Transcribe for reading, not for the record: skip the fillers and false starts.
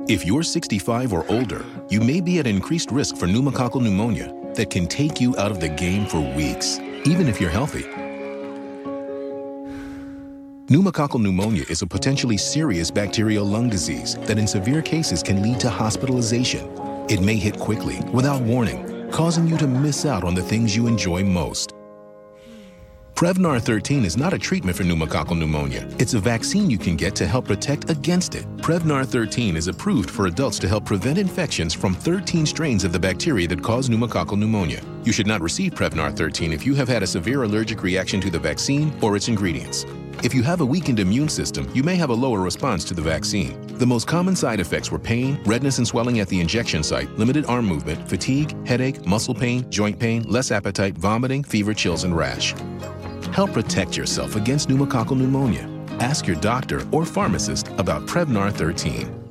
If you're 65 or older, you may be at increased risk for pneumococcal pneumonia that can take you out of the game for weeks, even if you're healthy. Pneumococcal pneumonia is a potentially serious bacterial lung disease that in severe cases can lead to hospitalization. It may hit quickly, without warning, causing you to miss out on the things you enjoy most. Prevnar 13 is not a treatment for pneumococcal pneumonia. It's a vaccine you can get to help protect against it. Prevnar 13 is approved for adults to help prevent infections from 13 strains of the bacteria that cause pneumococcal pneumonia. You should not receive Prevnar 13 if you have had a severe allergic reaction to the vaccine or its ingredients. If you have a weakened immune system, you may have a lower response to the vaccine. The most common side effects were pain, redness and swelling at the injection site, limited arm movement, fatigue, headache, muscle pain, joint pain, less appetite, vomiting, fever, chills, and rash. Help protect yourself against pneumococcal pneumonia. Ask your doctor or pharmacist about Prevnar 13.